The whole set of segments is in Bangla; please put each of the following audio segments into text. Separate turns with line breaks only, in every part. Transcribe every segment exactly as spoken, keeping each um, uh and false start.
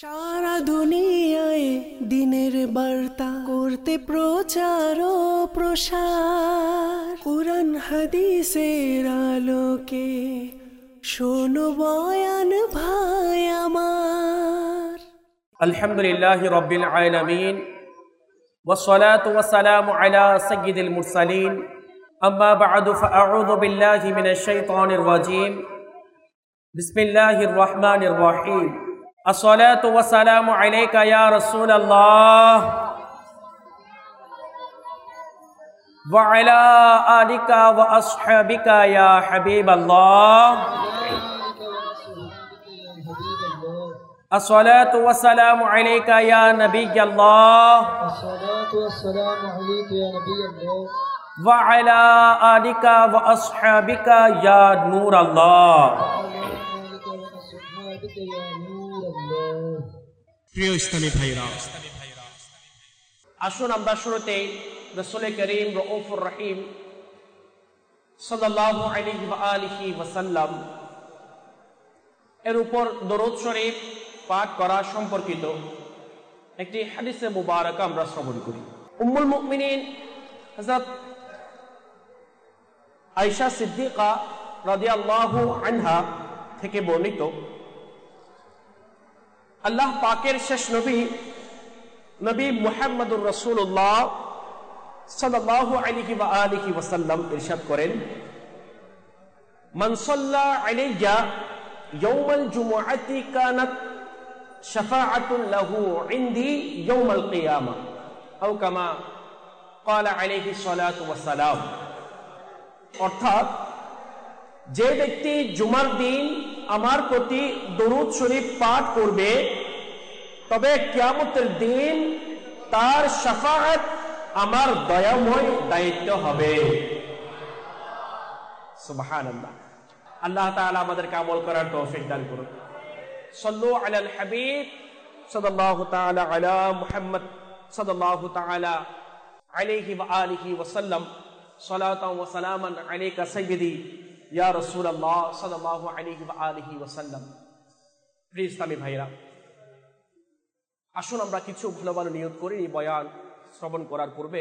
সারা দুনিয়ায় দিনের বার্তা করতে প্রচার ও প্রসার, কুরআন হাদিসের আলোকে শোনো বয়ান ভাই আমার।
আলহামদুলিল্লাহি রাব্বিল আলামিন ওয়াসসালাতু ওয়াসসালামু আলা সাইয়্যিদিল মুরসালিন, আম্মা বা'দু ফাআউযু বিল্লাহি মিনাশ শাইতানির রাজীম। বিসমিল্লাহির রহমানির রহিম। আসসালাতু ওয়াসসালামু আলাইকা ইয়া রাসূলুল্লাহ ওয়া আলা আলিকা ওয়া আসহাবিকা ইয়া হাবিবাল্লাহ। আসসালাতু ওয়াসসালামু আলাইকা ইয়া নাবিয়াল্লাহ
আসসালাতু ওয়াসসালামু আলাইকা ইয়া নাবিয়াল্লাহ
ওয়া আলা আলিকা ওয়া আসহাবিকা ইয়া নূরাল্লাহ।
প্রিয় ইসলামী ভাইরা,
আসুন আমরা শুরুতে রাসূল করিম রউফুর রহিম সাল্লাল্লাহু আলাইহি ওয়া আলিহি ওয়াসাল্লাম এর উপর দরুদ শরীফ পাঠ করা সম্পর্কিত একটি হাদিসে মুবারক আমরা শ্রবণ করি। উম্মুল মুমিনিন হযরত আয়েশা সিদ্দিকা রাদিয়াল্লাহু আনহা থেকে বর্ণিত, আল্লাহ পাকের শেষ নবী নবী মুহাম্মদুর রাসূলুল্লাহ সাল্লাল্লাহু আলাইহি ওয়া আলিহি ওয়াসাল্লাম ইরশাদ করেন, মান সাল্লা আলাইয়া ইয়াউমাল জুমআতি কানাত শাফাআতুন লাহু ইনদি ইয়াউমাল কিয়ামা আও কামা ক্বালা আলাইহি সালাতু ওয়াসসালাম। অর্থাৎ, যে ব্যক্তি জুমার দিন আমার প্রতি দরুদ শরীফ পাঠ করবে, তবে কিয়ামতের দিন তার শাফাআত আমার দয়াময় দায়িত্ব হবে। সুবহানাল্লাহ। আল্লাহ তাআলা আমাদেরকে আমল করার তৌফিক দান করুন। সাল্লু আলাল হাবিব সাল্লাল্লাহু তাআলা আলা মুহাম্মদ সাল্লাল্লাহু তাআলা আলাইহি ওয়া আলিহি ওয়া সাল্লাম। সালাতান ওয়া সালামান আলাইকা সাইয়্যিদি ইয়া রাসূলুল্লাহ সাল্লাল্লাহু আলাইহি ওয়া আলিহি ওয়া সাল্লাম। প্রিয় ইসলামী ভাইরা, আসুন আমরা কিছু ভালো ভালো নিয়ত করি বয়ান শ্রবণ করার পূর্বে।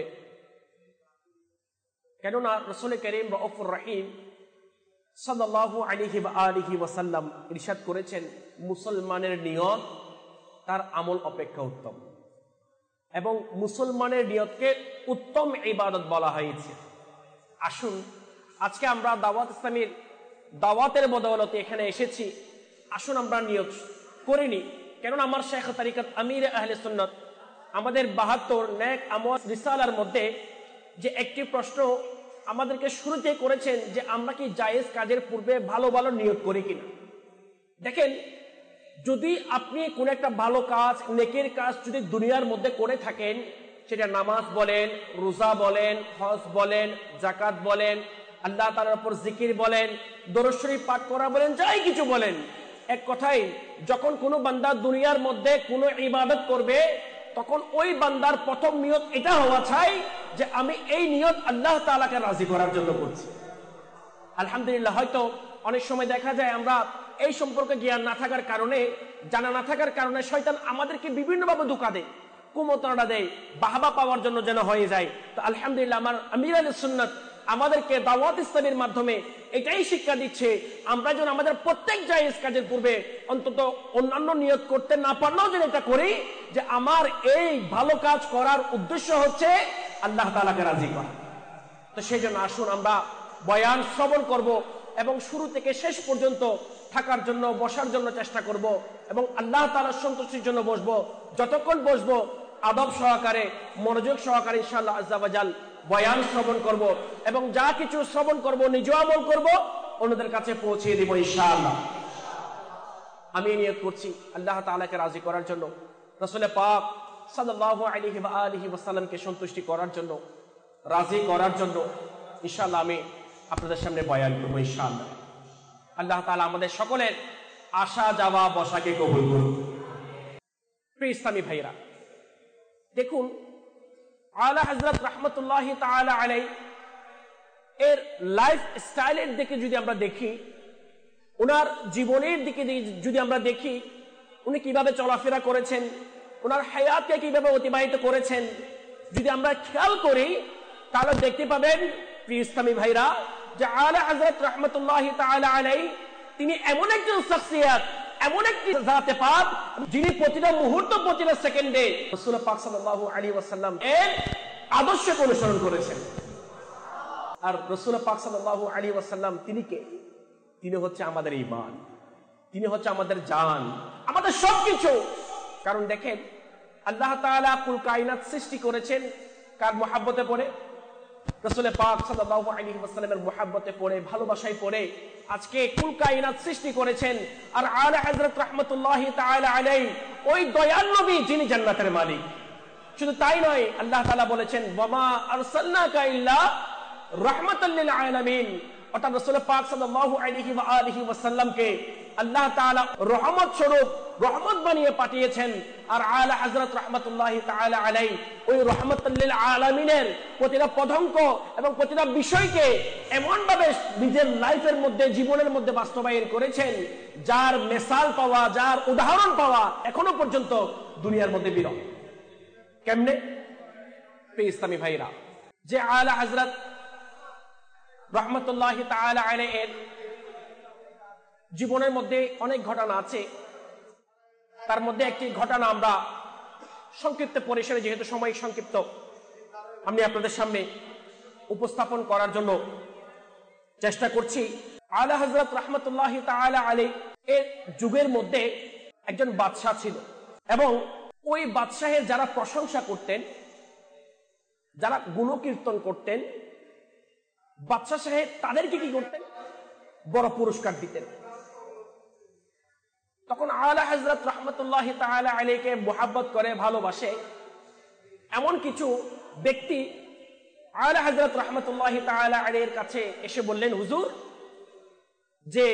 কেননা রাসূল করিম রউফুর রহিম সাল্লাল্লাহু আলাইহি ওয়া আলিহি ওয়া সাল্লাম ইরশাদ করেছেন, মুসলমানের নিয়ত তার আমল অপেক্ষা উত্তম, এবং মুসলমানের নিয়তকে উত্তম ইবাদত বলা হয়েছে। আসুন আজকে আমরা দাওয়াত ইসলামীর দাওয়াতের বদৌলতে এখানে এসেছি, আসুন আমরা নিয়ত করিনি। কেননা আমার শেখ তরিকত আমির আহলে সুন্নাত আমাদের বাহাত্তর নেক আমল রিসালার মধ্যে যে একটি প্রশ্ন আমাদেরকে শুরুতে করেছেন যে আমরা কি জায়েজ কাজের পূর্বে ভালো ভালো নিয়ত করি কিনা। দেখেন, যদি আপনি কোন একটা ভালো কাজ, নেকের কাজ যদি দুনিয়ার মধ্যে করে থাকেন, সেটা নামাজ বলেন, রোজা বলেন, হজ বলেন, যাকাত বলেন, আল্লাহ তাআলার উপর জিকির বলেন, দরুদ শরীফ পাঠ করা বলেন, যাই কিছু বলেন, এক কথাই যখন কোনো বান্দা দুনিয়ার মধ্যে কোনো ইবাদত করবে, তখন ওই বান্দার প্রথম নিয়ত এটা হওয়া চাই যে আমি এই নিয়ত আল্লাহ তাআলাকে রাজি করার জন্য করছি। আলহামদুলিল্লাহ, হয়তো অনেক সময় দেখা যায় আমরা এই সম্পর্কে জ্ঞান না থাকার কারণে, জানা না থাকার কারণে শয়তান আমাদেরকে বিভিন্নভাবে ধোঁকা দেয়, কুমন্ত্রণা দেয়, বাহবা পাওয়ার জন্য যেন হয়ে যায়। তো আলহামদুলিল্লাহ, আমার আমির আহলে সুন্নাত আমাদেরকে দাওয়াত ইসলামের মাধ্যমে এটাই শিক্ষা দিচ্ছে, আমরা যেন আমাদের প্রত্যেক জায়েজ কাজের পূর্বে অন্তত অন্যান্য নিয়ত করতে না পারলেও যেন এটা করি যে আমার এই ভালো কাজ করার উদ্দেশ্য হচ্ছে আল্লাহ তাআলাকে রাজি করা। তো সেই জন্য আসুন আমরা বয়ান শ্রবণ করব এবং শুরু থেকে শেষ পর্যন্ত থাকার জন্য, বসার জন্য চেষ্টা করব এবং আল্লাহ তাআলার সন্তুষ্টির জন্য বসবো। যতক্ষণ বসবো আদব সহকারে, মনোযোগ সহকারে ইনশাআল্লাহ আজ্জা ওয়া জাল বয়ান শ্রবণ করব এবং যা কিছু শ্রবণ করব নিজে আমল করব, অন্যদের কাছে পৌঁছে দিব ইনশাআল্লাহ। আমি নিয়ত করছি আল্লাহ তাআলাকে রাজি করার জন্য, রাসূল পাক সাল্লাল্লাহু আলাইহি ওয়া আলিহি ওয়াসাল্লামকে সন্তুষ্টি করার জন্য, রাজি করার জন্য ইনশাআল্লাহ আমি আপনাদের সামনে বয়ান করব ইনশাআল্লাহ। আল্লাহ তাআলা আমাদের সকলের আসা যাওয়া বসাকে কবুল করুন। প্রিয় ইসলামী ভাইরা, দেখুন আলা হযরত রাহমাতুল্লাহি তাআলা আলাইহি এর লাইফ স্টাইলের দিকে যদি আমরা দেখি, ওনার জীবনের দিকে যদি আমরা দেখি, উনি কিভাবে চলাফেরা করেছেন, ওনার হায়াতকে কিভাবে অতিবাহিত করেছেন, যদি আমরা খেয়াল করি তাহলে দেখতে পাবেন প্রিয় ইসলামী ভাইরা যে আলা হযরত রাহমাতুল্লাহি তাআলা আলাইহি তিনি এমন একজন শখসিয়ত, এমন একটি জাতে পাক যিনি প্রতিটা মুহূর্ত প্রতিটা সেকেন্ডে রাসূল পাক সাল্লাল্লাহু আলাইহি ওয়াসাল্লাম এর আদর্শকে অনুসরণ করেছেন। আর রাসূল পাক সাল্লাল্লাহু আলাইহি ওয়াসাল্লাম তিনি কে? তিনি হচ্ছে আমাদের ঈমান, তিনি হচ্ছে আমাদের জান, আমাদের সবকিছু। কারণ দেখেন আল্লাহ তাআলা কুল কায়নাত সৃষ্টি করেছেন কার মুহাব্বতে পড়ে? রাসূল পাক সাল্লাল্লাহু আলাইহি ওয়াসাল্লামের মুহাব্বতে পড়ে, ভালোবাসায় পড়ে আজকে কুল কায়নাত সৃষ্টি করেছেন। আর আলা হযরত রাহমাতুল্লাহি তাআলা আলাইহি ওই দয়াল নবী যিনি জান্নাতের মালিক। শুধু তাই নয়, আল্লাহ তাআলা বলেছেন ওয়ামা আরসালনাকা ইল্লা রাহমাতাল লিল আলামিন, অর্থাৎ রাসূল পাক সাল্লাল্লাহু আলাইহি ওয়া আলিহি ওয়াসাল্লামকে আল্লাহ তাআলা রহমত স্বরূপ রহমত বানিয়ে পাঠিয়েছেন। আর আলা হযরত রাহমাতুল্লাহি তাআলা আলাইহি ওই রহমাতাল লিল আলামিনের প্রতিটা পদঙ্ক এবং প্রতিটা বিষয়কে এমন ভাবে নিজের লাইফের মধ্যে, জীবনের মধ্যে বাস্তবায়ন করেছেন যার মিসাল পাওয়া, যার উদাহরণ পাওয়া এখনো পর্যন্ত দুনিয়ার মধ্যে বিরল। কেমনে? প্রিয় ইসলামী ভাইরা, যে আলা হযরত রাহমাতুল্লাহি তাআলা আলাইহি এর জীবনের মধ্যে অনেক ঘটনা আছে, তার মধ্যে একটি ঘটনা আমরা সংক্ষিপ্ত পরিসরে, যেহেতু সময় সংক্ষিপ্ত, আমি আপনাদের সামনে উপস্থাপন করার জন্য চেষ্টা করছি। আলা হযরত রাহমাতুল্লাহি তাআলা আলাইহি এর যুগের মধ্যে একজন বাদশাহ ছিল এবং ওই বাদশাহের যারা প্রশংসা করতেন, যারা গুণকীর্তন করতেন, বাদশাহ সাহেব তাদেরকে কি করতেন? বড় পুরস্কার দিতেন। তখন আলা হযরত রাহমাতুল্লাহি তাআলা আলাইহিকে মুহাব্বত করে, ভালোবাসে এমন কিছু ব্যক্তি আলা হযরত রাহমাতুল্লাহি তাআলা আলাইহির কাছে এসে বললেন, হুজুর, যে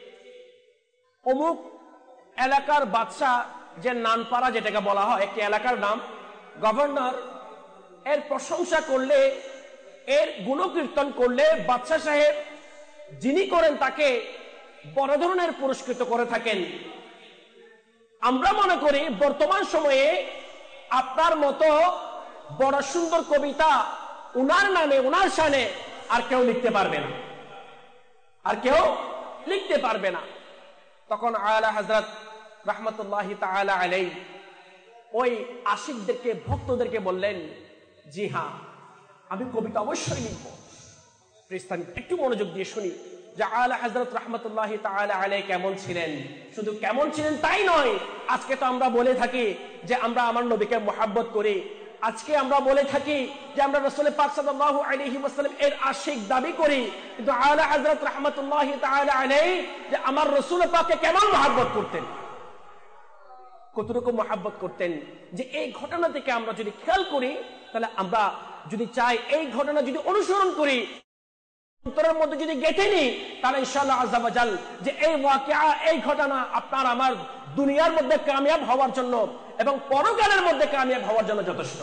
অমুক এলাকার বাদশাহ, যে নানপাড়া যেটাকে বলা হয়, একটি এলাকার নাম, গভর্নর, এর প্রশংসা করলে, এর গুণকীর্তন করলে বাদশাহ সাহেব যিনি করেন তাকে বড় ধরনের পুরস্কৃত করে থাকেন। আমরা মনে করি বর্তমান সময়ে আপনার মতো বড় সুন্দর কবিতা উনার নামে, উনার শানে আর কেউ লিখতে পারবে না, আর কেউ লিখতে পারবে না। তখন আলা হযরত রাহমাতুল্লাহি তাআলা আলাইহি ওই আশিকদেরকে, ভক্তদেরকে বললেন, জি হ্যাঁ, আমি কবিতা অবশ্যই লিখব। একটু মনোযোগ দিয়ে শুনি যে আলা হযরত রাহমাতুল্লাহি তাআলা আলাইহি কেমন ছিলেন। শুধু কেমন ছিলেন তাই নয়, আজকে তো আমরা বলে থাকি যে আমরা আমার নবীকে মুহাব্বত করি, আজকে আমরা বলে থাকি যে আমরা রাসূল পাক সাল্লাল্লাহু আলাইহি ওয়াসাল্লাম এর আশিক দাবি করি, কিন্তু আলা হযরত রাহমাতুল্লাহি তাআলা আলাইহি যে আমার রাসূল পাককে কেমন মুহাব্বত করতেন, কতটুকু মুহাব্বত করতেন, যে এই ঘটনা থেকে আমরা যদি খেয়াল করি, তাহলে আমরা যদি চাই এই ঘটনা যদি অনুসরণ করি, অন্তরের মধ্যে যদি গেঁথে নি, তাহলে ইনশাআল্লাহ আযজা ওয়া জাল যে এই ওয়াকিয়া, এই ঘটনা আপনার আমার দুনিয়ার মধ্যে কামিয়াব হওয়ার জন্য এবং পরকালের মধ্যে কামিয়াব হওয়ার জন্য যথেষ্ট।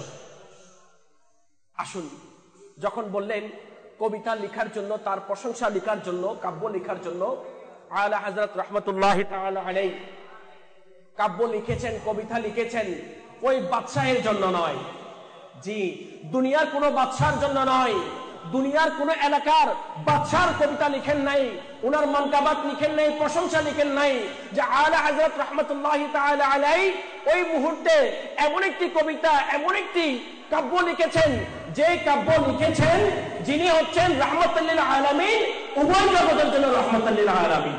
আসুন, যখন বললেন কবিতা লেখার জন্য, তার প্রশংসা লেখার জন্য, কাব্য লেখার জন্য, আলা হযরত রাহমাতুল্লাহি তাআলা আলাইহি কাব্য লিখেছেন, কবিতা লিখেছেন, ওই বাদশাহের জন্য নয়, জি দুনিয়ার কোনো বাদশার জন্য নয়, দুনিয়ার কোন এলাকার বাদশার কবিতা লিখেন নাই, উনার মানকাবাত লিখেন নাই, প্রশংসা লিখেন নাই, যে আলা হযরত রাহমাতুল্লাহি তাআলা আলাইহি ওই মুহূর্তে এমন একটি কবিতা, এমন একটি কাব্য লিখেছেন, যে কাব্য লিখেছেন যিনি হচ্ছেন রাহমাতুল লিল আলামিন, উভয় জগতের জন্য রাহমাতুল লিল আলামিন।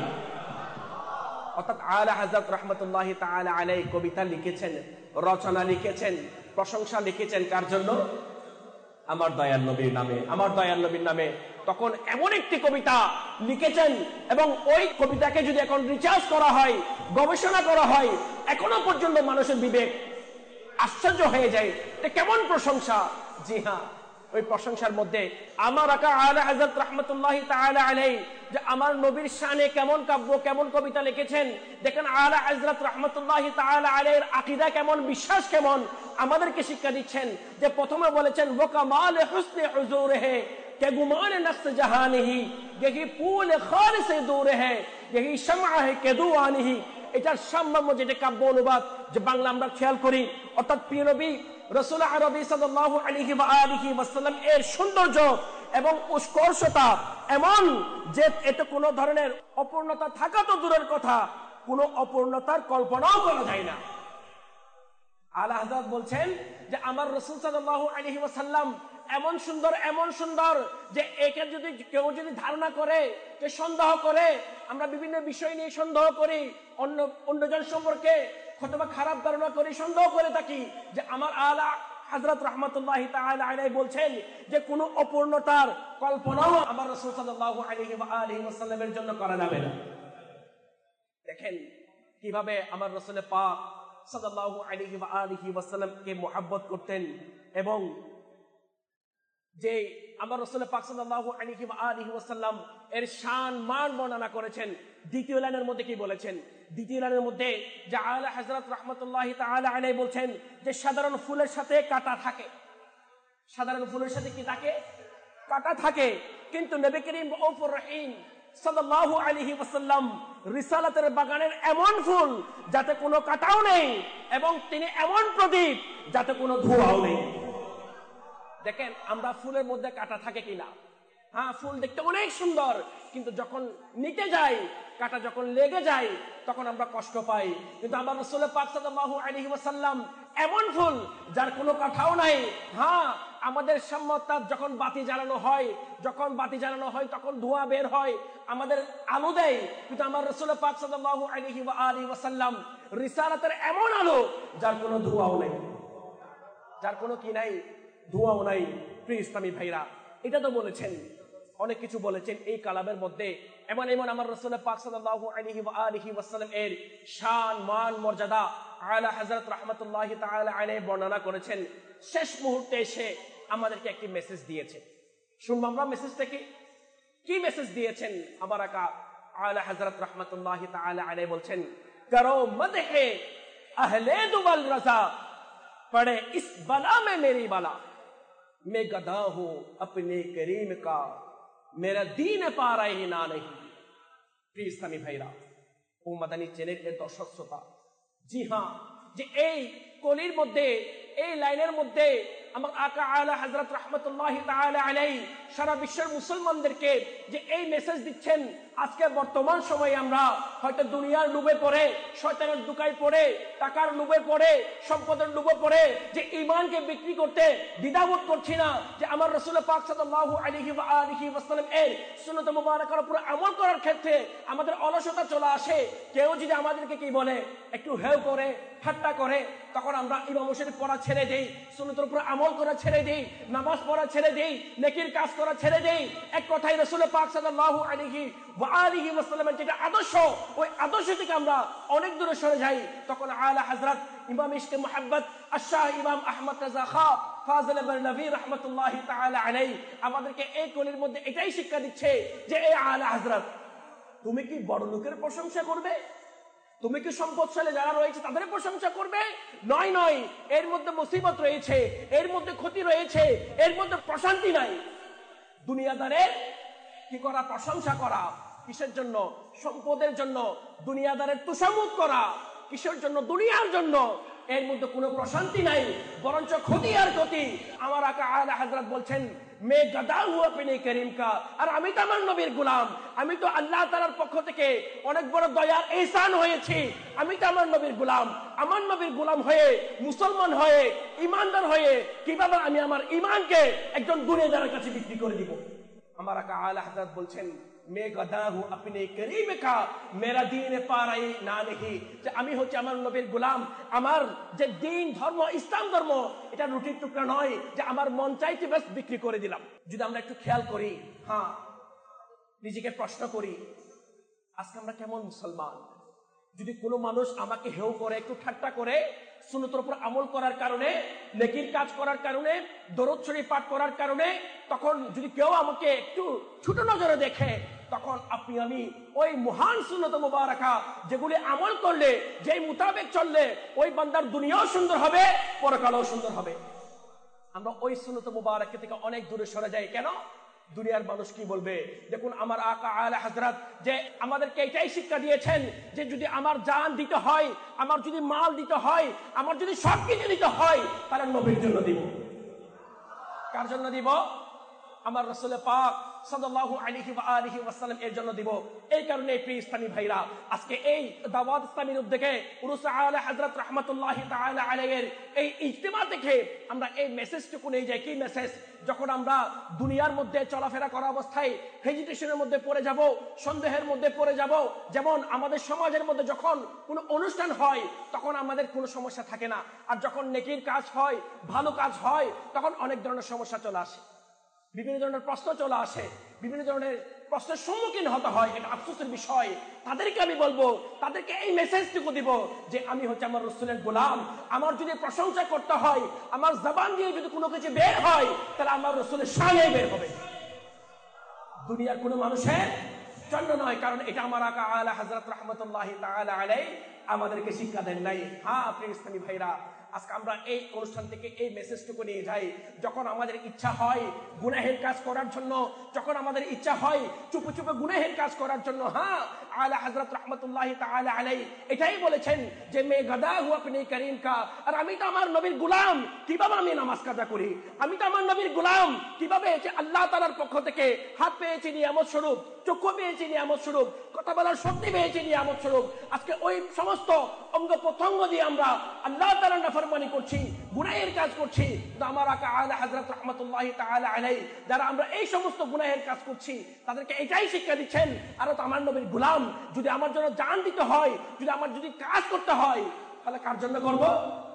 অর্থাৎ আলা হযরত রাহমাতুল্লাহি তাআলা আলাইহি কবিতা লিখেছেন, রচনা লিখেছেন, প্রশংসা লিখেছেন কার জন্য? আমার দয়াল নবীর নামে, আমার দয়াল নবীর নামে। তখন এমন একটি কবিতা লিখেছেন এবং ওই কবিতাকে যদি এখন রিসার্চ করা হয়, গবেষণা করা হয়, এখনো পর্যন্ত মানুষের বিবেক আশ্চর্য হয়ে যায় যে কেমন প্রশংসা। জি হ্যাঁ, ওই প্রশংসার মধ্যে আমার আকা আলা হযরত রাহমাতুল্লাহি তাআলা আলাইহি যে আমার নবীর শানে কেমন কাব্য, কেমন কবিতা লিখেছেন। দেখেন আলা হযরত রাহমাতুল্লাহি তাআলা আলাইহির আকীদা কেমন, বিশ্বাস কেমন, আমাদেরকে শিক্ষা দিচ্ছেন। যে প্রথমে বলেছেন ওয়া কামাল হুসনে হুজুরহে কে গুমান নকশ জাহানহি, यही फूल खालिस दूर है, यही शम्अ है के दुआनिही। এটার সাম্যাম্য যেটা কাব্য অনুবাদ যে বাংলা আমরা খেয়াল করি, অর্থাৎ প্রিয় নবী রাসূল আরবি সাল্লাল্লাহু আলাইহি ওয়া আলিহি ওয়াসাল্লাম এর সৌন্দর্য এবং উৎকর্ষতা এমন যে এতে কোনো ধরনের অপূর্ণতা থাকা তো দূরের কথা, কোনো অপূর্ণতার কল্পনাও করা যায় না। আলা হযরত বলছেন যে আমার রাসূল সাল্লাল্লাহু আলাইহি ওয়াসাল্লাম এমন সুন্দর এমন সুন্দর যে একে যদি কেউ যদি ধারণা করে, যে সন্দেহ করে, আমরা বিভিন্ন বিষয় নিয়ে সন্দেহ করি, অন্য অন্যজন সম্পর্কে হয়তোবা খারাপ ধারণা করি, সন্দেহ করে থাকি, যে আমার আলা হযরত রাহমাতুল্লাহি তাআলা আলাইহি বলছেন যে কোনো অপূর্ণতার কল্পনাও আমার রাসূল সাল্লাল্লাহু আলাইহি ওয়া আলিহি ওয়াসাল্লামের জন্য করা যাবে না। দেখেন কিভাবে আমার রাসূল পাক সাল্লাল্লাহু আলাইহি ওয়া আলিহি ওয়াসাল্লামকে মুহাব্বত করতেন, এবং যে আমার রাসূল পাক সাল্লাল্লাহু আলাইহি ওয়া আলিহি ওয়াসাল্লাম এর শান মান বর্ণনা করেছেন। দ্বিতীয় লাইনের মধ্যে কি বলেছেন? দ্বিতীয় লাইনের মধ্যে যে আলা হযরত রাহমাতুল্লাহি তাআলা আলাইহি বলছেন যে সাধারণ ফুলের সাথে কাঁটা থাকে, সাধারণ ফুলের সাথে কি থাকে? কাঁটা থাকে, কিন্তু নবী করিম রাউফুর রহিম সাল্লাল্লাহু আলাইহি ওয়াসাল্লাম রিসালাতের বাগানের এমন ফুল যাতে কোনো কাঁটাও নেই, এবং তিনি এমন প্রদীপ যাতে কোনো ধোঁয়াও নেই। দেখেন আমরা ফুলের মধ্যে কাঁটা থাকে কিনা? হ্যাঁ, ফুল দেখতে অনেক সুন্দর, কিন্তু যখন নিতে যাই, কাঁটা যখন লেগে যায়, তখন আমরা কষ্ট পাই। কিন্তু আমার রাসূল পাক সাল্লাল্লাহু আলাইহি ওয়াসাল্লাম এমন ফুল যার কোনো কাঁটাও নাই। হ্যাঁ, আমাদের সামনে যখন বাতি জ্বালানো হয়, যখন বাতি জ্বালানো হয় তখন ধোঁয়া বের হয়, আমাদের আলো দেয়, কিন্তু আমার রাসূল পাক সাল্লাল্লাহু আলাইহি ওয়া আলিহি ওয়াসাল্লাম রিসালাতের এমন আলো যার কোনো ধোঁয়াও নেই, যার কোনো কি নাই? ধোঁয়াও নাই। প্রিয় ইসলামী ভাইরা, এটা তো বলেছেন, অনেক কিছু বলেছেন এই কালামের মধ্যে। এমন এমন আমার রাসূল পাক সাল্লাল্লাহু আলাইহি ওয়া আলিহি ওয়াসাল্লাম এর শান মান মর্যাদা আলা হযরত রাহমাতুল্লাহি তাআলা আলাইহি বর্ণনা করেছেন। শেষ মুহূর্তে এসে আমাদেরকে একটি মেসেজ দিয়েছে, শুনবো আমরা মেসেজটা কি? কি মেসেজ দিয়েছেন আমার আকা আলা হযরত রাহমাতুল্লাহি তাআলা আলাইহি বলছেন, করো মদহে আহলে দুওয়াল রাজা, पड़े इस बला में मेरी बला, मैं गधा हूं अपने करीम का, मेरा दीन पा रही ना नहीं। प्रिय इस्लामी भाईरा ও মাদানী চ্যানেলের দর্শক শ্রোতা, জি হ্যাঁ, যে এই কলির মধ্যে, এই লাইনের মধ্যে আমার আকা আলা হযরত রাহমাতুল্লাহি তাআলা আলাইহি সারা বিশ্বের মুসলমানদেরকে যে এই মেসেজ দিচ্ছেন। আজকে বর্তমান সময়ে আমরা হয়তো দুনিয়ার লোভে পড়ে, শয়তানের দুকায় পড়ে, টাকার লোভে পড়ে, সম্পদের লোভে পড়ে যে ঈমানকে বিক্রি করতে দ্বিধাবোধ করছি না, যে আমার রাসূল পাক সাল্লাল্লাহু আলাইহি ওয়া আলিহি ওয়াসাল্লাম এর সুন্নাত মুবারাকার উপর আমল করার ক্ষেত্রে আমাদের অলসতা চলে আসে। কেউ যদি আমাদেরকে কি বলে, একটু হেউ করে, ঠাট্টা করে, তখন আমরা ইমাম শরীফ পড়া ছেড়ে দেই, সুন্নাতের উপর আমল করা ছেড়ে দেই, নামাজ পড়া ছেড়ে দেই, নেকির কাজ করা ছেড়ে দেই। এক কথায় রাসূল পাক সাল্লাল্লাহু আলাইহি ওয়া আলিহি ওয়াসাল্লামের যেটা আদর্শ, ওই আদর্শ থেকে আমরা অনেক দূরে সরে যাই। তখন আলা হযরত ইমাম ইশকে মুহাব্বত আশ-শাহ ইমাম আহমদ রাজা খা ফাজিল বরনভী রাহমাতুল্লাহি তাআলা আলাইহি আমাদেরকে এই কোণের মধ্যে এটাই শিক্ষা দিচ্ছে যে এই আলা হযরত, তুমি কি বড় লোকের প্রশংসা করবে? তুমি কি সম্পদশালী যারা রয়েছে তাদের প্রশংসা করবে? নয় নয়, এর মধ্যে মুসিবত রয়েছে, এর মধ্যে ক্ষতি রয়েছে, এর মধ্যে প্রশান্তি নাই। দুনিয়াদারের কি করা? প্রশংসা করা। কিসের জন্য? সম্পদের জন্য। দুনিয়াদারের তুষামুদ করা কিসের জন্য? দুনিয়ার জন্য। এর মধ্যে কোনো প্রশান্তি নাই, বরঞ্চ ক্ষতি আর ক্ষতি। আমার আকা আলা হযরত বলছেন, মে গদা হুয়া আপনি করিম কা, আর আমি তো আমার নবীর গোলাম, আমি তো আল্লাহ তাআলার পক্ষ থেকে অনেক বড় দয়ার ihsan হয়েছি। আমি তো আমার নবীর গোলাম, আমার নবীর গোলাম হয়ে, মুসলমান হয়ে, ইমানদার হয়ে কিভাবে আমি আমার ইমানকে একজন দুনিয়াদারের কাছে বিক্রি করে দিব? আমার আকা আলা হযরত বলছেন, मैं गधा हूं अपने करीम का, मेरा दीन पा रही ना नहीं, যে আমি হচ্ছে আমার নবীর গোলাম, আমার যে দিন ধর্ম ইসলাম ধর্ম এটা রুটির টুকরা নয় যে আমার মন চাইতে বাস বিক্রি করে দিলাম। যদি আমরা একটু খেয়াল করি, হ্যাঁ নিজেকে প্রশ্ন করি, আজকে আমরা কেমন মুসলমান? যদি কোনো মানুষ আমাকে হেউ করে, একটু ঠাট্টা করে, সুন্নতের উপর আমল করার কারণে, নেকির কাজ করার কারণে, দরুদ শরীফ পাঠ করার কারণে, তখন যদি কেউ আমাকে একটু ছোট নজরে দেখে, তখন আপনি আমি ওই মহান সুন্নত মুবারাকা যেগুলি আমল করলে, যেই মোতাবেক চললে ওই বান্দার দুনিয়াও সুন্দর হবে, পরকালও সুন্দর হবে। আমরা ওই সুন্নত মুবারাকা থেকে অনেক দূরে সরে যাই। কেন? দুনিয়ার মানুষ কি বলবে? দেখুন আমার আকা আলা হযরত যে আমাদেরকে এটাই শিক্ষা দিয়েছেন যে যদি আমার জান দিতে হয়, আমার যদি মাল দিতে হয়, আমার যদি সবকিছু দিতে হয়, তাহলে নবীর জন্য দিব। কার জন্য দিব? আমার রাসূল পাক সাল্লাল্লাহু আলাইহি ওয়া আলিহি ওয়াসাল্লাম এর জন্য দিব। এই কারণে প্রিয় ইসলামী ভাইরা, আজকে এই দাওয়াত ইসলামীর উদ্যোগে উরুস আলা হযরত রাহমাতুল্লাহি তাআলা আলাইহির এই ইজতিমা থেকে আমরা এই মেসেজটুকু নিয়ে যাই। কি মেসেজ? যখন আমরা দুনিয়ার মধ্যে চলাফেরা করা অবস্থায় হেজিটেশনের মধ্যে পড়ে যাব, সন্দেহের মধ্যে পড়ে যাব, যেমন আমাদের সমাজের মধ্যে যখন কোনো অনুষ্ঠান হয় তখন আমাদের কোনো সমস্যা থাকে না, আর যখন নেকির কাজ হয়, ভালো কাজ হয়, তখন অনেক ধরনের সমস্যা চলে আসে, বিভিন্ন ধরনের প্রশ্ন চলে আসে, বিভিন্ন ধরনের প্রশ্নের সম্মুখীন হতে হয়। এটা আফসোসের বিষয়। তাদেরকে আমি বলবো, তাদেরকে এই মেসেজটুকু দিব যে আমি হচ্ছে আমার রাসূলের গোলাম। আমার যদি প্রশংসা করতে হয়, আমার জবান দিয়ে যদি কোনো কিছু বের হয়, তাহলে আমার রাসূলের শানে বের হবে, দুনিয়ার কোনো মানুষের জন্য নয়। কারণ এটা আমার আকা আলা হযরত রাহমাতুল্লাহি তাআলা আলাইহি আমাদেরকে শিক্ষা দেন নাই। হ্যাঁ প্রিয় ইসলামী ভাইরা, আজকে আমরা এই অনুষ্ঠান থেকে এই মেসেজটুকু নিয়ে যাই, যখন আমাদের ইচ্ছা হয় গুনাহের কাজ করার জন্য, যখন আমাদের ইচ্ছা হয় চুপে চুপে গুনাহের কাজ করার জন্য, হ্যাঁ আলা হযরত রাহমাতুল্লাহি তাআলা আলাইহি এটাই বলেছেন যে মে গদা হু আপনি করিম কা, আর আমি তো আমার নবীর গোলাম, কিভাবে আমি নামাজ কাজা করি? আমি তো আমার নবীর গোলাম, কিভাবে যে আল্লাহ তাআলার পক্ষ থেকে হাত পেয়েছি নিয়ামত স্বরূপ, চক্ষু পেয়েছি নিয়ামত স্বরূপ, কথা বলার শক্তি পেয়েছি নিয়ামত স্বরূপ, আজকে ওই সমস্ত অঙ্গ প্রত্যঙ্গ দিয়ে আমরা আল্লাহ তাআলার নাফরমানি করছি, গুনাহের কাজ করছি। তো আমার আকা আলা হযরত রাহমাতুল্লাহি তাআলা আলাইহি যারা আমরা এই সমস্ত গুনাহের কাজ করছি, তাদেরকে এটাই শিক্ষা দিচ্ছেন, আর তো আমার নবীর গোলাম, যদি আমার জন্য জান দিতে হয়, যদি আমার যদি কাজ করতে হয়, তাহলে কার জন্য করব?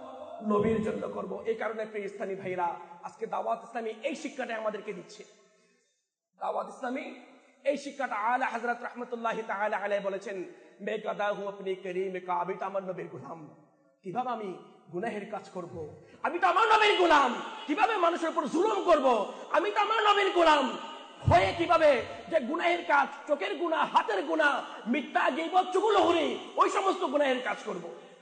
নবীর জন্য করব। এই কারণে প্রিয় ইসলামী ভাইরা, আজকে দাওয়াত ইসলামী এই শিক্ষাটা আমাদেরকে দিচ্ছে। দাওয়াত ইসলামী এই শিক্ষাটা আলা হযরত রাহমাতুল্লাহি তাআলা আলাইহি বলেছেন মে গদা হু আপনি করিম কা, আমি তো আমার নবীর গোলাম, কিভাবে আমি গুনাহের কাজ করব? আমি তো আমার নবীর গোলাম, কিভাবে মানুষের উপর জুলুম করব? আমি তো আমার নবীর গোলাম হয়ে কিভাবে যে গুনাহের কাজ, চোখের গুনাহ, হাতের গুনাহ, মিথ্যা, গীবত, চুগলখড়ি, ওই সমস্ত গুনাহের কাজ করব।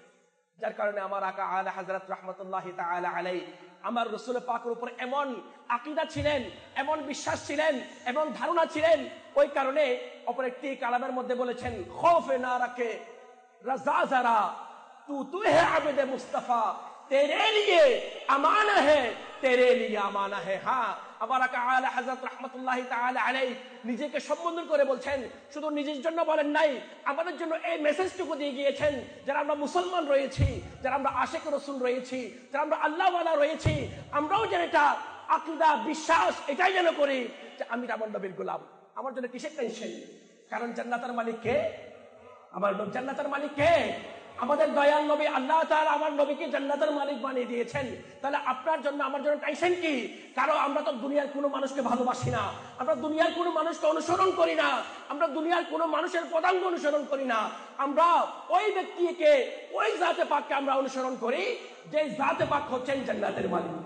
যার কারণে আমার আকা আলা হযরত রাহমাতুল্লাহি তাআলা আলাইহি আমার রাসূল পাকের উপর এমন আকীদা ছিলেন, এমন বিশ্বাস ছিলেন, এমন ধারণা ছিলেন, ওই কারণে অপর একটি কালামের মধ্যে বলেছেন খৌফে না রাখে রাজা যারা তু তু হে আবেদে মুস্তাফা, তেরে লিয়ে আমানা হে, তেরে লিয়ে আমানা হে। হ্যাঁ আমার আকা আলা হযরত রাহমাতুল্লাহি তাআলা আলাইহি নিজেকে সম্বোধন করে বলছেন, শুধু নিজের জন্য বলেন নাই, আমাদের জন্য এই মেসেজটুকু দিয়ে গিয়েছেন, যারা আমরা মুসলমান রয়েছি, যারা আমরা আশিক রাসূল রয়েছি, যারা আমরা আল্লাহওয়ালা রয়েছি, আমরাও যেন এটা আকীদা, বিশ্বাস এটাই যেন করি যে আমি আমার নবীর গোলাম। আমার জন্য কিসের টেনশন? কারণ জান্নাতের মালিক কে? আমার নবী। জান্নাতের মালিক কে? আমাদের দয়াল নবী। আল্লাহ তাআলা আমার নবীকে জান্নাতের মালিক বানিয়ে দিয়েছেন। তাহলে আপনার জন্য আমার জন্য টেনশন কি? কারণ আমরা তো দুনিয়ার কোনো মানুষকে ভালোবাসি না, আমরা দুনিয়ার কোনো মানুষকে অনুসরণ করি না, আমরা দুনিয়ার কোনো মানুষের পদাঙ্ক অনুসরণ করি না। আমরা ওই ব্যক্তিকে, ওই জাতে পাককে আমরা অনুসরণ করি যে জাতে পাক হচ্ছেন জান্নাতের মালিক,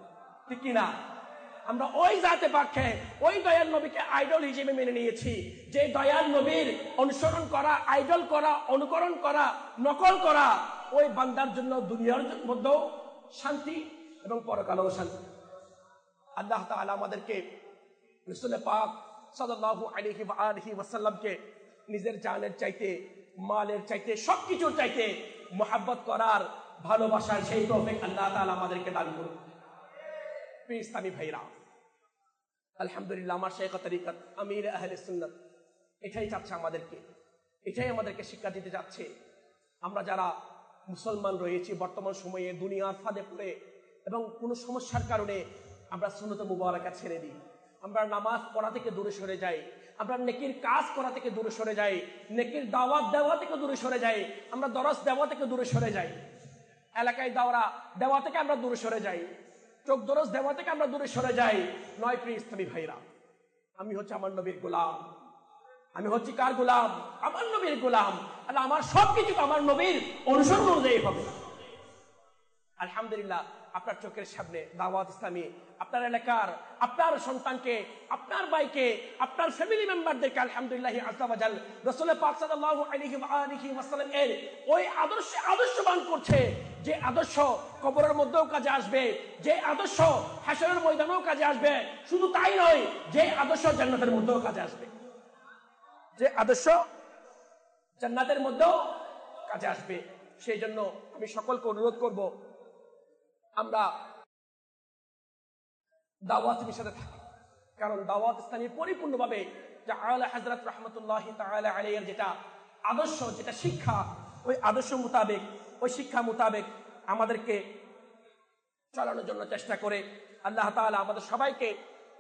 ঠিক কি না? আমরা ওই জাতে পাককে, ওই দয়াল নবীকে আইডল হিসেবে মেনে নিয়েছি। যে দয়াল নবীর অনুসরণ করা, আইডল করা, অনুকরণ করা, নকল করা, ওই বান্দার জন্য দুনিয়ার মধ্যেও শান্তি এবং পরকালেও শান্তি। আল্লাহ তাআলা আমাদেরকে রাসূল পাক সাল্লাল্লাহু আলাইহি ওয়া আলিহি ওয়াসাল্লামকে নিজের জানের চাইতে, মালের চাইতে, সবকিছুর চাইতে মুহাব্বত করার, ভালোবাসার সেই তৌফিক আল্লাহ তাআলা আমাদেরকে দান করুন। প্রিয় ইসলামী ভাইরা, আলহামদুলিল্লাহ আমার শাইখ তরিকত আমির আহলে সুন্নাত এটাই চাচ্ছে আমাদেরকে, এটাই আমাদেরকে শিক্ষা দিতে যাচ্ছে। আমরা যারা মুসলমান রয়েছি বর্তমান সময়ে দুনিয়ার ফাঁদে পড়ে এবং কোনো সমস্যার কারণে আমরা সুন্নত মুবারাকা ছেড়ে দিই, আমরা নামাজ পড়া থেকে দূরে সরে যাই, আমরা নেকির কাজ করা থেকে দূরে সরে যাই, নেকির দাওয়াত দেওয়া থেকে দূরে সরে যাই, আমরা দরস দেওয়া থেকে দূরে সরে যাই, এলাকায় দাওরা দেওয়া থেকে আমরা দূরে সরে যাই, চোখ দরস দেওয়া থেকে আমরা দূরে সরে যাই। নয় প্রিয় ইসলামী ভাইরা, আমি হচ্ছে আমার নবীর গোলাম। আমি হচ্ছি কার গোলাম? আমার নবীর গোলাম। আর আমার সবকিছু আমার নবীর অনুসরণ অনুযায়ী হবে। আলহামদুলিল্লাহ আপনার চোখের সামনে দাওয়াত ইসলামী আপনার এলাকার, আপনার সন্তানকে, আপনার ভাইকে, আপনার ফ্যামিলি মেম্বারদেরকে আলহামদুলিল্লাহ আযজা ওয়া জাল রাসূল পাক সাল্লাল্লাহু আলাইহি ওয়া আলিহি ওয়াসাল্লাম এর ওই আদর্শে আদর্শবান করছে। যে আদর্শ কবরের মধ্যেও কাজে আসবে, যে আদর্শ হাসরের ময়দানেও কাজে আসবে, শুধু তাই নয়, যে আদর্শ জান্নাতের মধ্যেও কাজে আসবে, যে আদর্শ জান্নাতের মধ্যেও কাজে আসবে। সেই জন্য আমি সকলকে অনুরোধ করব, আমরা দাওয়াত মিশনে থাকি। কারণ দাওয়াত ইসলামী পরিপূর্ণভাবে যে আলা হযরত রাহমাতুল্লাহি তাআলা আলাইহির যেটা আদর্শ, যেটা শিক্ষা, ওই আদর্শ মোতাবেক, ওই শিক্ষা মোতাবেক আমাদেরকে চালানোর জন্য চেষ্টা করে। আল্লাহ তাআলা আমাদের সবাইকে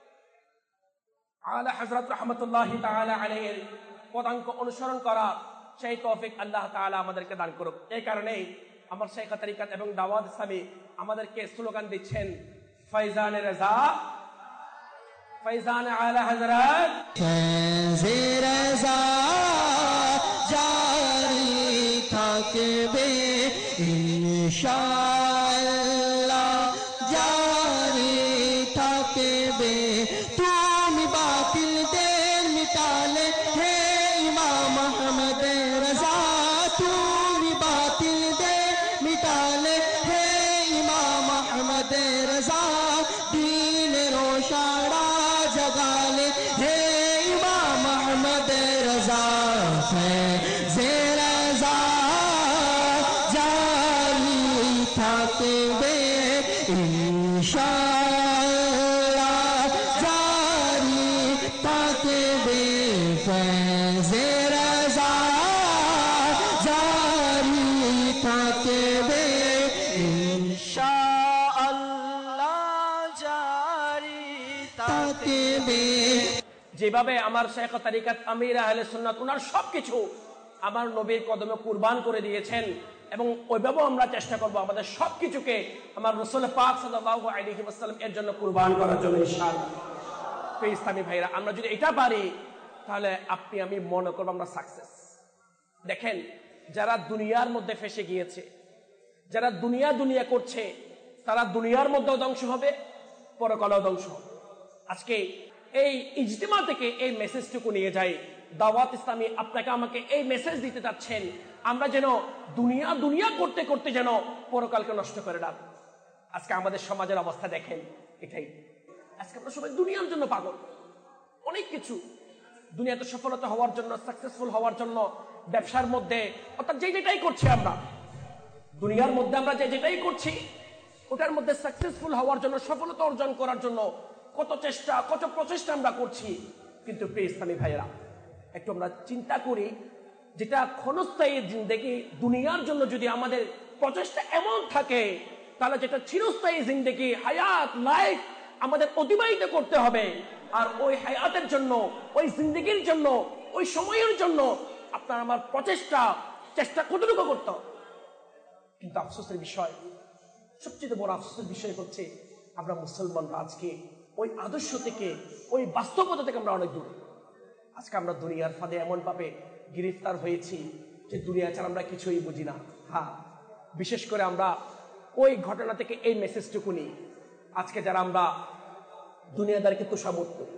আলা হযরত রাহমাতুল্লাহি তাআলা আলাইহির পদাঙ্ক অনুসরণ করা সেই তৌফিক আল্লাহ তাআলা আমাদেরকে দান করুক। এই কারণেই আমার শাইখ তরিকাত এবং দাওয়াত ইসলামী আমাদেরকে স্লোগান দিচ্ছেন, ফয়জান রাজা, ফয়জান আলা হযরত,
ফয়জ রাজা জারি থাকবে ইনশাআল্লাহ, জারি থাকবে। তুমি বাতিল দের মিটালে হে ইমাম আহমদ রাজা, তুমি বাতিল দের মিটালে হে ইমাম আহমদ রাজা, দিন রোশানা জগালে হে ইমাম আহমদ রাজা, ফয়জ রাজা জারি থাকবে ইনশাআল্লাহ, জারি থাকবে। ফয়জ রাজা জারি থাকবে ইনশাআল্লাহ, জারি থাকবে।
যেভাবে আমার শাইখ তরিকাত আমির আহলে সুন্নাত উনার সবকিছু আমার নবীর কদমে কুরবান করে দিয়েছেন, এবং ওইভাবেও আমরা চেষ্টা করব আমাদের সবকিছুকে আমার রাসূল পাক সাল্লাল্লাহু আলাইহি ওয়াসাল্লাম এর জন্য কুরবান করার জন্য ইনশাআল্লাহ। ইসলামী ভাইরা, আমরা যদি এটা পারি তাহলে আপনি আমি মনে করব আমরা সাকসেস। দেখেন, যারা দুনিয়ার মধ্যে ফেসে গিয়েছে, যারা দুনিয়া দুনিয়া করছে, তারা দুনিয়ার মধ্যেও ধ্বংস হবে, পরকালেও ধ্বংস হবে। আজকে এই ইজতিমা থেকে এই মেসেজটুকু নিয়ে যাই, দাওয়াত ইসলামী আপনাকে আমাকে এই মেসেজ দিতে চাচ্ছেন, আমরা যেন দুনিয়া দুনিয়া করতে করতে যেন পরকালকে নষ্ট করে না। আজকে আমাদের সমাজের অবস্থা দেখেন, এটাই। আজকে আমরা সবাই দুনিয়ার জন্য পাগল, অনেক কিছু দুনিয়াতে সফলতা হওয়ার জন্য, সাকসেসফুল হওয়ার জন্য, ব্যবসার মধ্যে, অর্থাৎ যে যেটাই করছি আমরা দুনিয়ার মধ্যে, আমরা যে যেটাই করছি ওটার মধ্যে সাকসেসফুল হওয়ার জন্য, সফলতা অর্জন করার জন্য কত চেষ্টা, কত প্রচেষ্টা আমরা করছি। কিন্তু প্রিয় ইসলামী ভাইয়েরা, একটু আমরা চিন্তা করি, যেটা ক্ষণস্থায়ী জিন্দেগি, দুনিয়ার জন্য যদি আমাদের প্রচেষ্টা এমন থাকে, তাহলে যেটা চিরস্থায়ী জিন্দেগি, হায়াত, লাইফ আমাদের অতিবাহিত করতে হবে। আর ওই হায়াতের জন্য, ওই জিন্দেগির জন্য, ওই সময়ের জন্য আপনার আমার প্রচেষ্টা, চেষ্টা কতটুকু করতে হবে। কিন্তু আফসোসের বিষয়, সবচেয়ে বড় আফসোসের বিষয় হচ্ছে আমরা মুসলমানরা আজকে ওই আদর্শ থেকে, ওই বাস্তবতা থেকে আমরা অনেক দূরে। আজকে আমরা দুনিয়ার ফাঁদে এমন ভাবে গ্রেফতার হয়েছি যে দুনিয়া ছাড়া আমরা কিছুই বুঝি না। হ্যাঁ, বিশেষ করে আমরা ওই ঘটনা থেকে এই মেসেজটুকু নিই, আজকে যারা আমরা দুনিয়াদারকে তোষাবোধ করি,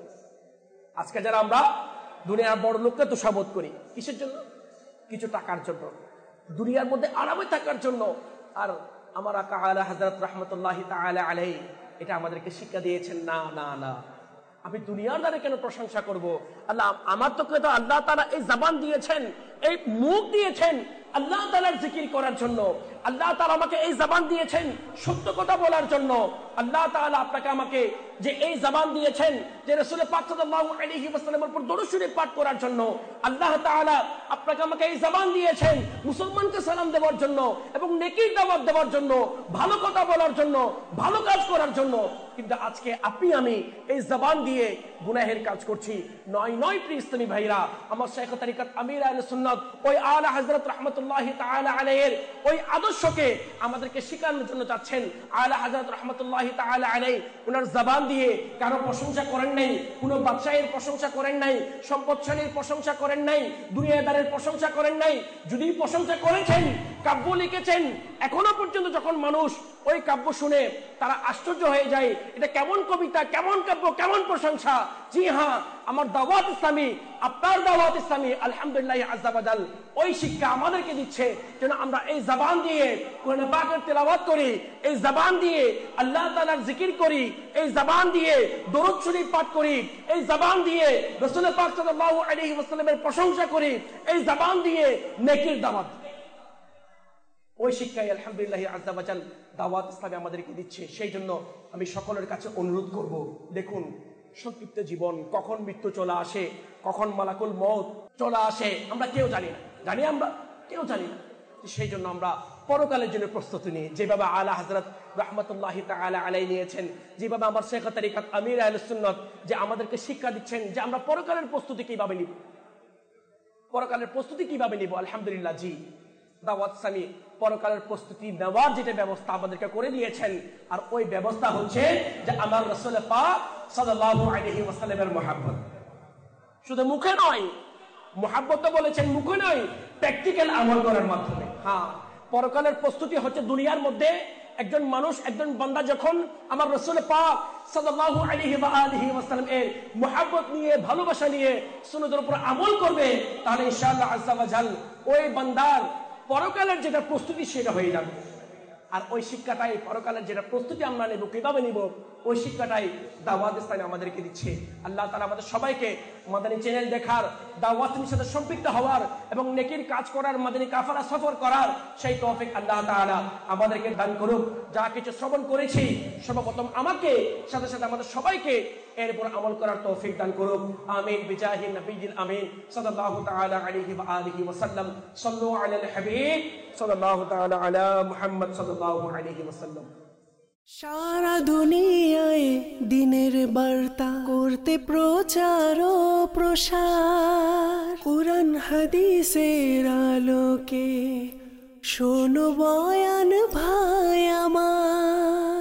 আজকে যারা আমরা দুনিয়ার বড় লোককে তোষাবোধ করি, কিসের জন্য? কিছু টাকার জন্য, দুনিয়ার মধ্যে আরামে থাকার জন্য। আর আমার আকা আলা হযরত রাহমাতুল্লাহি তাআলা আলাইহি এটা আমাদেরকে শিক্ষা দিয়েছেন, না না না, আমি দুনিয়ার দ্বারা কেন প্রশংসা করব? আল্লাহ আমার তোকে তো আল্লাহ তাআলা এই জবান দিয়েছেন, এই মুখ দিয়েছেন আল্লাহ তাআলার জিকির করার জন্য। আল্লাহ তাআলা আমাকে এই জবান দিয়েছেন সত্য কথা বলার জন্য। আল্লাহ তাআলা আপনাকে আমাকে যে এই জবান দিয়েছেন যে রাসূল পাক সাল্লাল্লাহু আলাইহি ওয়াসাল্লামের উপর দরুদ শরীফ পাঠ করার জন্য। আল্লাহ তাআলা আপনাকে আমাকে এই জবান দিয়েছেন মুসলমানকে সালাম দেওয়ার জন্য এবং নেকির দাওয়াত দেওয়ার জন্য, ভালো কথা বলার জন্য, ভালো কাজ করার জন্য। কিন্তু আজকে আপনি আমি এই জবান দিয়ে গুনাহের কাজ করছি। নয় নয় প্রিয় ইসলামী ভাইরা, আমার শাইখ তরিকাত আমির আহলে সুন্নাত ওই আলা হযরত রাহমাতুল্লাহি তাআলা আলাইহির ওই আদর্শকে আমাদেরকে শেখানোর জন্য চাচ্ছেন। আলা হযরত রাহমাতুল্লাহি তাআলা আলাইহি ওনার জবান দিয়ে কারো প্রশংসা করেন নাই, কোনো বাদশাহের প্রশংসা করেন নাই, সম্পদশালীর প্রশংসা করেন নাই, দুনিয়াদারের প্রশংসা করেন নাই। যদি প্রশংসা করেছেন কাব্য লিখেছেন। এখনো পর্যন্ত যখন মানুষ ওই কাব্য শুনে তারা আশ্চর্য হয়ে যায়, এটা কেমন কবিতা, কেমন কাব্য, কেমন প্রশংসা। জি হ্যাঁ, আমার দাওয়াত ইসলামী, আপনার দাওয়াত ইসলামী আলহামদুলিল্লাহ আজ্জা ওয়া জাল ওই শিক্ষা আমাদেরকে দিচ্ছে যেন আমরা এই জবান দিয়ে কোরআন পাকের তেলাওয়াত করি, এই জবান দিয়ে আল্লাহ তাআলার জিকির করি, এই জবান দিয়ে দরুদ শরীফ পাঠ করি, এই জবান দিয়ে রাসূল পাক সাল্লাল্লাহু আলাইহি ওয়াসাল্লামের প্রশংসা করি, এই জবান দিয়ে নেকির দাওয়াত। ওই শিক্ষাই আলহামদুলিল্লাহ আজ্জা ওয়া জাল দাওয়াত ইসলামী আমাদেরকে দিচ্ছে। সেই জন্য আমি সকলের কাছে অনুরোধ করব, দেখুন সংক্ষিপ্ত জীবন, কখন মৃত্যু চলে আসে, কখন মালাকুল মউত চলে আসে আমরা কেউ জানি না, জানি আমরা কেউ জানি না। সেই জন্য আমরা পরকালের জন্য প্রস্তুতি নিই, যেভাবে আলা হযরত রাহমাতুল্লাহি তাআলা আলাইহি নিয়েছেন, যেভাবে আমার শেখ তরিকত আমির আহলুস সুন্নাত যে আমাদেরকে শিক্ষা দিচ্ছেন যে আমরা পরকালের প্রস্তুতি কিভাবে নিব, পরকালের প্রস্তুতি কিভাবে নিব। আলহামদুলিল্লাহ জি দাওয়াত ইসলামী পরকালের প্রস্তুতি নেওয়ার যেটা ব্যবস্থা আমাদেরকে করে দিয়েছেন, আর ওই ব্যবস্থা হচ্ছে যে আমার রাসূল পাক সাল্লাল্লাহু আলাইহি ওয়াসাল্লামের মহব্বত। শুধু মুখে নয়, মহব্বত বলেছেন মুখে নয়, প্র্যাকটিক্যাল আমল করার মাধ্যমে। হ্যাঁ, পরকালের প্রস্তুতি হচ্ছে দুনিয়ার মধ্যে একজন মানুষ, একজন বান্দা যখন আমার রাসূল পাক সাল্লাল্লাহু আলাইহি ওয়া আলিহি ওয়াসাল্লাম এর মহব্বত নিয়ে, ভালোবাসা নিয়ে সুন্নাতের উপর আমল করবে, তাহলে ইনশাআল্লাহ আজ্জা ওয়া জাল ওই বান্দার পরকালের যেটা প্রস্তুতি সেটা হয়ে যাবে। আর ওই শিক্ষাটাই পরকালের যেটা প্রস্তুতি আমরা নেব, কিভাবে নিব, ওই শিক্ষাটাই দাওয়াত ইসলামী আমাদেরকে দিচ্ছে। আল্লাহ তাআলা আমাদের সবাইকে মাদানী চ্যানেল দেখার, দাওয়াত ইসলামের সাথে সম্পৃক্ত হওয়ার এবং নেকির কাজ করার, মাদানী কাফেলা সফর করার সেই তৌফিক আল্লাহ তাআলা আমাদেরকে দান করুক। যা কিছু শ্রবণ করেছি সর্বপ্রথম আমাকে, সাথে সাথে আমাদের সবাইকে এর উপর আমল করার তৌফিক দান করুক। আমিন বিজাহি নবিয়িল আমিন সাল্লাল্লাহু তাআলা আলাইহি ওয়া আলিহি ওয়া সাল্লাম। সাল্লু আলাল হাবিব সাল্লাল্লাহু তাআলা আলা মুহাম্মদ সাল্লাল্লাহু আলাইহি ওয়া সাল্লাম।
সারা দুনিয়ায় দিনের বার্তা করতে প্রচার ও প্রসার, কুরআন হাদিসের আলোকে শোনো বয়ান ভাই আমার।